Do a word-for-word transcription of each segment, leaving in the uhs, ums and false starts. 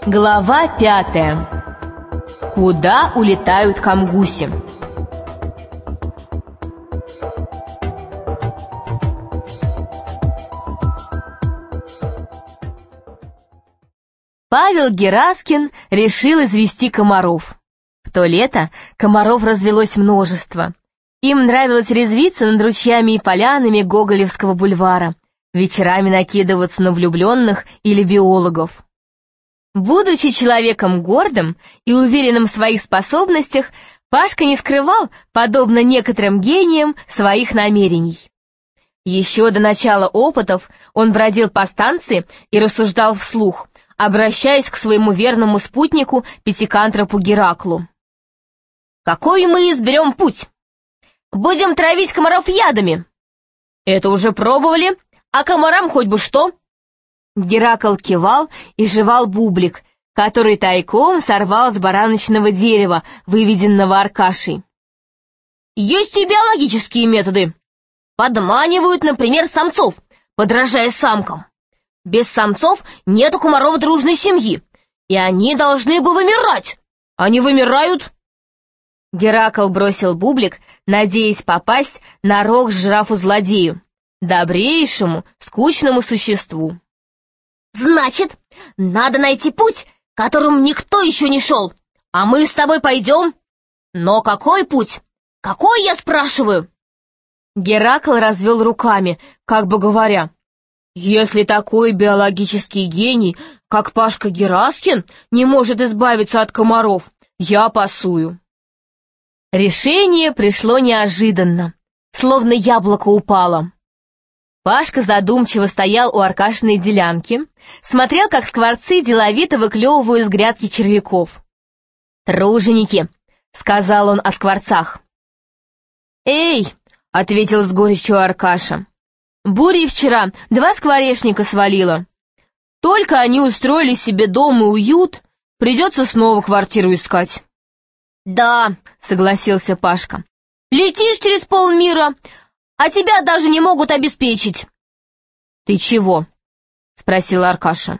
Глава пятая. Куда улетают камгуси? Павел Гераскин решил извести комаров. В то лето комаров развелось множество. Им нравилось резвиться над ручьями и полянами Гоголевского бульвара, вечерами накидываться на влюбленных или биологов. Будучи человеком гордым и уверенным в своих способностях, Пашка не скрывал, подобно некоторым гениям, своих намерений. Еще до начала опытов он бродил по станции и рассуждал вслух, обращаясь к своему верному спутнику Пятикантропу Гераклу. «Какой мы изберем путь? Будем травить комаров ядами. Это уже пробовали, а комарам хоть бы что». Геракл кивал и жевал бублик, который тайком сорвал с бараночного дерева, выведенного Аркашей. «Есть и биологические методы. Подманивают, например, самцов, подражая самкам. Без самцов нет у комаров дружной семьи, и они должны бы вымирать. Они вымирают». Геракл бросил бублик, надеясь попасть на рог жирафу-злодею, добрейшему, скучному существу. «Значит, надо найти путь, которым никто еще не шел, а мы с тобой пойдем. Но какой путь? Какой, я спрашиваю?» Геракл развел руками, как бы говоря, «Если такой биологический гений, как Пашка Гераскин, не может избавиться от комаров, я пасую». Решение пришло неожиданно, словно яблоко упало. Пашка задумчиво стоял у Аркашиной делянки, смотрел, как скворцы деловито выклевывают из грядки червяков. «Труженики!» — сказал он о скворцах. «Эй!» — ответил с горечью Аркаша. «Бурей вчера два скворечника свалило. Только они устроили себе дом и уют, придется снова квартиру искать». «Да», — согласился Пашка, — «летишь через полмира, а тебя даже не могут обеспечить». «Ты чего?» — спросил Аркаша.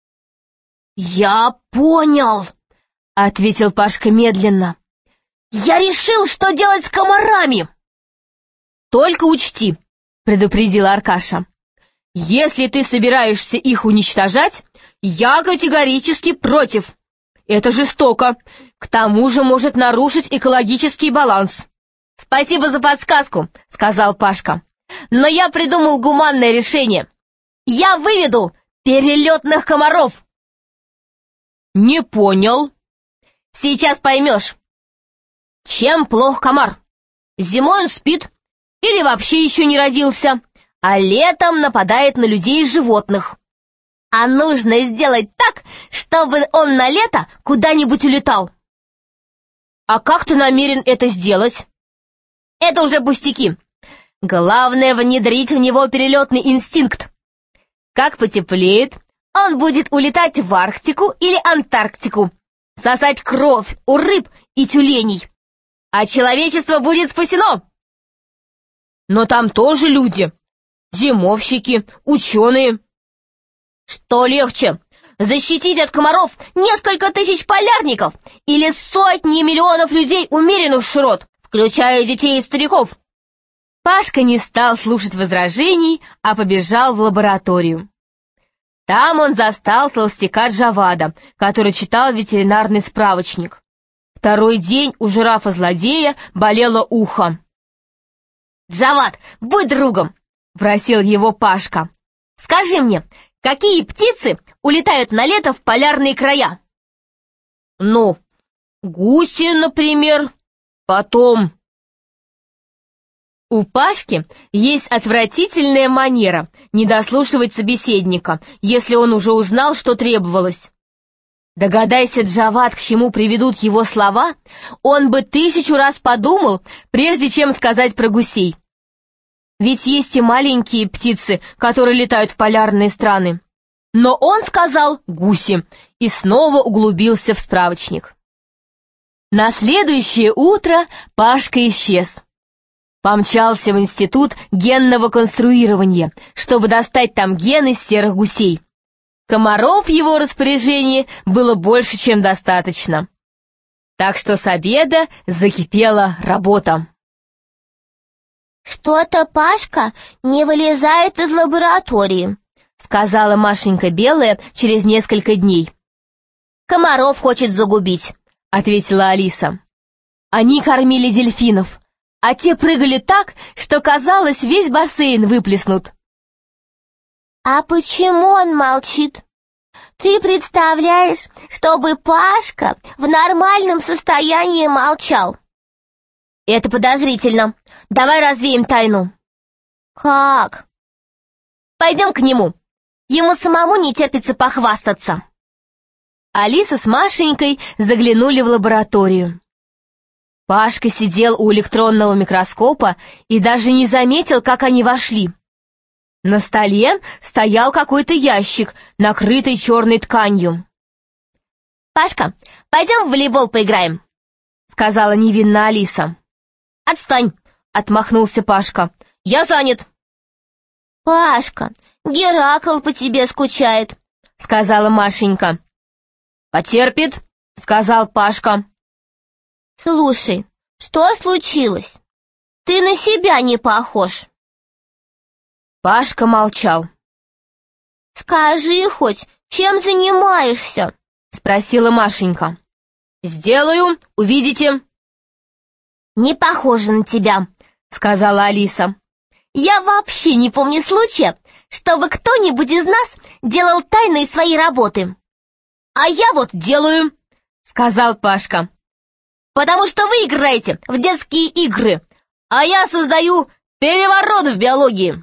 «Я понял», — ответил Пашка медленно. «Я решил, что делать с комарами». «Только учти», — предупредил Аркаша, — «если ты собираешься их уничтожать, я категорически против. Это жестоко, к тому же может нарушить экологический баланс». «Спасибо за подсказку», — сказал Пашка. «Но я придумал гуманное решение. Я выведу перелетных комаров». «Не понял». «Сейчас поймешь. Чем плох комар? Зимой он спит или вообще еще не родился, а летом нападает на людей и животных. А нужно сделать так, чтобы он на лето куда-нибудь улетал». «А как ты намерен это сделать?» «Это уже пустяки. Главное — внедрить в него перелетный инстинкт. Как потеплеет, он будет улетать в Арктику или Антарктику, сосать кровь у рыб и тюленей. А человечество будет спасено». «Но там тоже люди. Зимовщики, ученые». «Что легче, защитить от комаров несколько тысяч полярников или сотни миллионов людей умеренных широт, включая детей и стариков?» Пашка не стал слушать возражений, а побежал в лабораторию. Там он застал толстяка Джавада, который читал ветеринарный справочник. Второй день у жирафа-злодея болело ухо. «Джавад, будь другом!» — просил его Пашка. «Скажи мне, какие птицы улетают на лето в полярные края?» «Ну, гуси, например, потом...» У Пашки есть отвратительная манера не дослушивать собеседника, если он уже узнал, что требовалось. Догадайся, Джавад, к чему приведут его слова, он бы тысячу раз подумал, прежде чем сказать про гусей. Ведь есть и маленькие птицы, которые летают в полярные страны. Но он сказал «гуси» и снова углубился в справочник. На следующее утро Пашка исчез. Помчался в институт генного конструирования, чтобы достать там гены серых гусей. Комаров в его распоряжении было больше, чем достаточно. Так что с обеда закипела работа. «Что-то Пашка не вылезает из лаборатории», — сказала Машенька Белая через несколько дней. «Комаров хочет загубить», — ответила Алиса. Они кормили дельфинов, а те прыгали так, что, казалось, весь бассейн выплеснут. «А почему он молчит? Ты представляешь, чтобы Пашка в нормальном состоянии молчал?» «Это подозрительно. Давай развеем тайну». «Как?» «Пойдем к нему. Ему самому не терпится похвастаться». Алиса с Машенькой заглянули в лабораторию. Пашка сидел у электронного микроскопа и даже не заметил, как они вошли. На столе стоял какой-то ящик, накрытый черной тканью. «Пашка, пойдем в волейбол поиграем», — сказала невинно Алиса. «Отстань!» — отмахнулся Пашка. «Я занят!» «Пашка, Геракл по тебе скучает», — сказала Машенька. «Потерпит», — сказал Пашка. «Слушай, что случилось? Ты на себя не похож». Пашка молчал. «Скажи хоть, чем занимаешься?» — спросила Машенька. «Сделаю, увидите». «Не похоже на тебя», — сказала Алиса. «Я вообще не помню случая, чтобы кто-нибудь из нас делал тайные свои работы». «А я вот делаю», — сказал Пашка. «Потому что вы играете в детские игры, а я создаю переворот в биологии».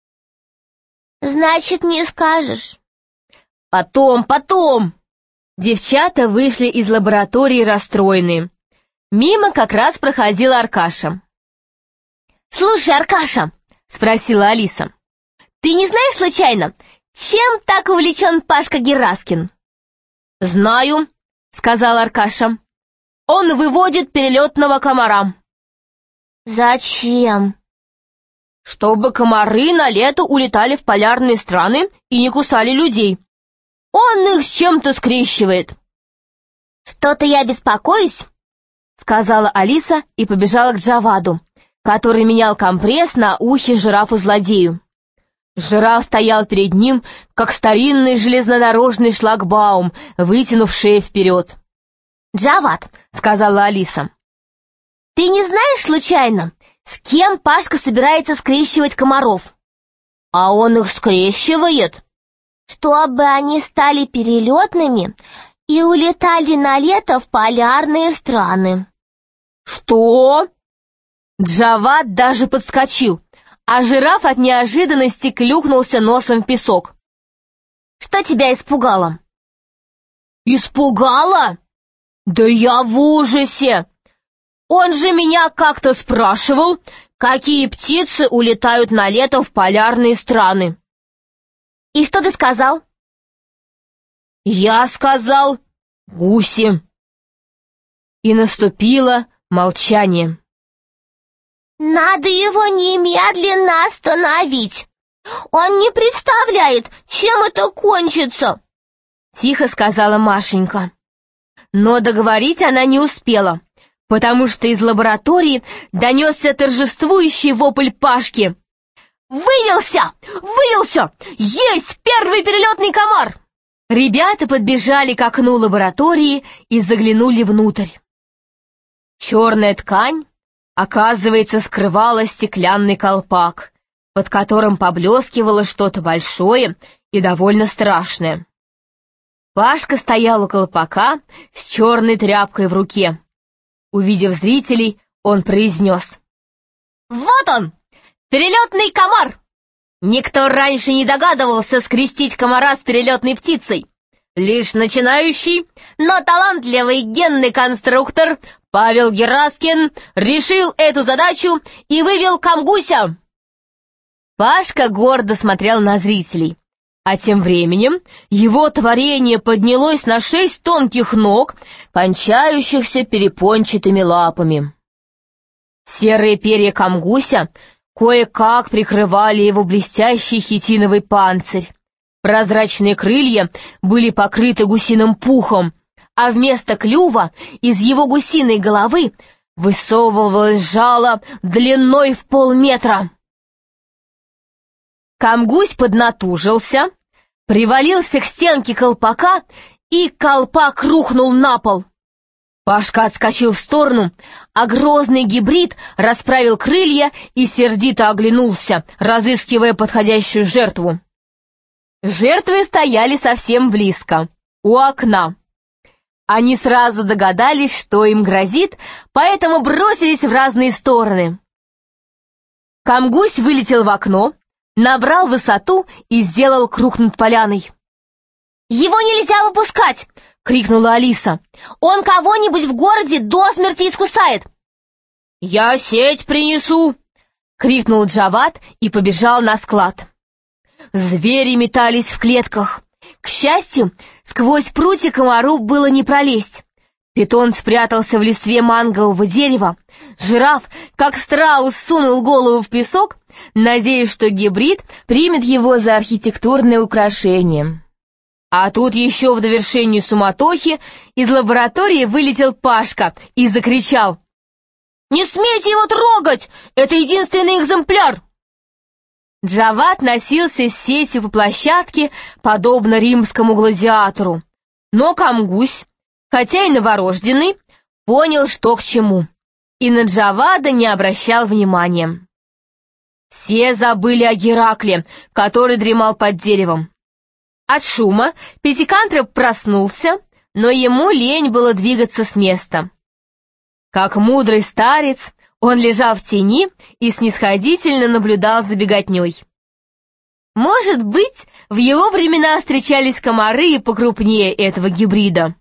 «Значит, не скажешь». «Потом, потом». Девчата вышли из лаборатории расстроенные. Мимо как раз проходил Аркаша. «Слушай, Аркаша», — спросила Алиса, — «ты не знаешь случайно, чем так увлечен Пашка Гераскин?» «Знаю», — сказал Аркаша. «Он выводит перелетного комара». «Зачем?» «Чтобы комары на лето улетали в полярные страны и не кусали людей. Он их с чем-то скрещивает». «Что-то я беспокоюсь», — сказала Алиса и побежала к Джаваду, который менял компресс на ухе жирафу-злодею. Жираф стоял перед ним, как старинный железнодорожный шлагбаум, вытянув шею вперед. «Джавад», — сказала Алиса, — «ты не знаешь случайно, с кем Пашка собирается скрещивать комаров?» «А он их скрещивает?» «Чтобы они стали перелетными и улетали на лето в полярные страны». «Что?» Джавад даже подскочил, а жираф от неожиданности клюкнулся носом в песок. «Что тебя испугало?» «Испугало? Да я в ужасе! Он же меня как-то спрашивал, какие птицы улетают на лето в полярные страны». «И что ты сказал?» «Я сказал, гуси». И наступило молчание. «Надо его немедленно остановить. Он не представляет, чем это кончится», — тихо сказала Машенька. Но договорить она не успела, потому что из лаборатории донесся торжествующий вопль Пашки. «Вывелся! Вывелся! Есть первый перелетный комар!» Ребята подбежали к окну лаборатории и заглянули внутрь. Черная ткань, оказывается, скрывала стеклянный колпак, под которым поблескивало что-то большое и довольно страшное. Пашка стоял у колпака с черной тряпкой в руке. Увидев зрителей, он произнес: «Вот он, перелетный комар! Никто раньше не догадывался скрестить комара с перелетной птицей. Лишь начинающий, но талантливый генный конструктор Павел Гераскин решил эту задачу и вывел камгуся». Пашка гордо смотрел на зрителей, а тем временем его творение поднялось на шесть тонких ног, кончающихся перепончатыми лапами. Серые перья камгуся кое-как прикрывали его блестящий хитиновый панцирь, Прозрачные крылья были покрыты гусиным пухом, а вместо клюва из его гусиной головы высовывалось жало длиной в полметра. Камгусь поднатужился, привалился к стенке колпака, и колпак рухнул на пол. Пашка отскочил в сторону, а грозный гибрид расправил крылья и сердито оглянулся, разыскивая подходящую жертву. Жертвы стояли совсем близко, у окна. Они сразу догадались, что им грозит, поэтому бросились в разные стороны. Камгусь вылетел в окно, набрал высоту и сделал круг над поляной. «Его нельзя выпускать!» — крикнула Алиса. «Он кого-нибудь в городе до смерти искусает!» «Я сеть принесу!» — крикнул Джават и побежал на склад. Звери метались в клетках. К счастью, сквозь прутья комару было не пролезть. Питон спрятался в листве мангового дерева. Жираф, как страус, сунул голову в песок, надеясь, что гибрид примет его за архитектурное украшение. А тут еще в довершении суматохи из лаборатории вылетел Пашка и закричал: «Не смейте его трогать! Это единственный экземпляр!» Джават носился с сетью по площадке, подобно римскому гладиатору. Но Камгусь, хотя и новорожденный, понял, что к чему, и на Джавада не обращал внимания. Все забыли о Геракле, который дремал под деревом. От шума Пятикантроп проснулся, но ему лень было двигаться с места. Как мудрый старец, он лежал в тени и снисходительно наблюдал за беготней. Может быть, в его времена встречались комары и покрупнее этого гибрида.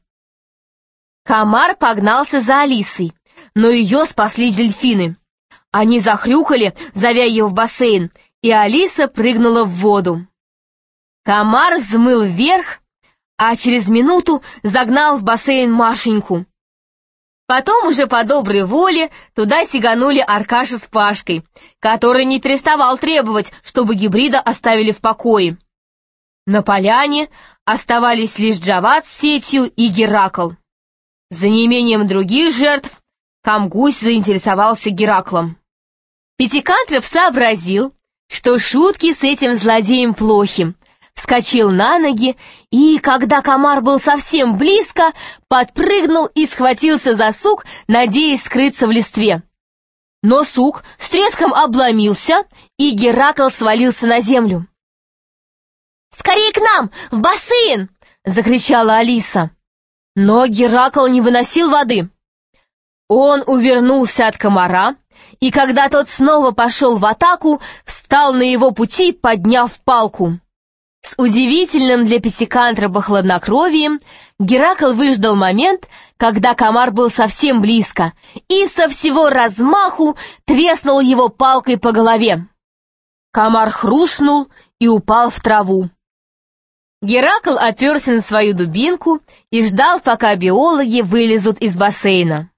Комар погнался за Алисой, но ее спасли дельфины. Они захрюкали, зовя ее в бассейн, и Алиса прыгнула в воду. Комар взмыл вверх, а через минуту загнал в бассейн Машеньку. Потом уже по доброй воле туда сиганули Аркаша с Пашкой, который не переставал требовать, чтобы гибрида оставили в покое. На поляне оставались лишь Джават с сетью и Геракл. За неимением других жертв Камгусь заинтересовался Гераклом. Пятикантроп сообразил, что шутки с этим злодеем плохи, вскочил на ноги и, когда комар был совсем близко, подпрыгнул и схватился за сук, надеясь скрыться в листве. Но сук с треском обломился, и Геракл свалился на землю. «Скорее к нам, в бассейн!» — закричала Алиса. Но Геракл не выносил воды. Он увернулся от комара, и когда тот снова пошел в атаку, встал на его пути, подняв палку. С удивительным для Пятикантропа хладнокровием Геракл выждал момент, когда комар был совсем близко, и со всего размаху треснул его палкой по голове. Комар хрустнул и упал в траву. Геракл оперся на свою дубинку и ждал, пока биологи вылезут из бассейна.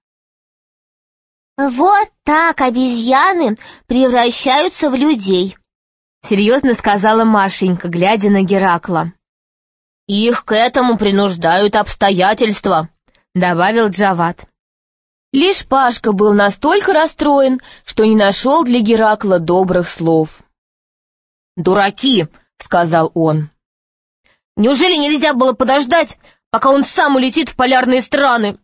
«Вот так обезьяны превращаются в людей», — серьезно сказала Машенька, глядя на Геракла. «Их к этому принуждают обстоятельства», — добавил Джават. Лишь Пашка был настолько расстроен, что не нашел для Геракла добрых слов. «Дураки», — сказал он. «Неужели нельзя было подождать, пока он сам улетит в полярные страны?»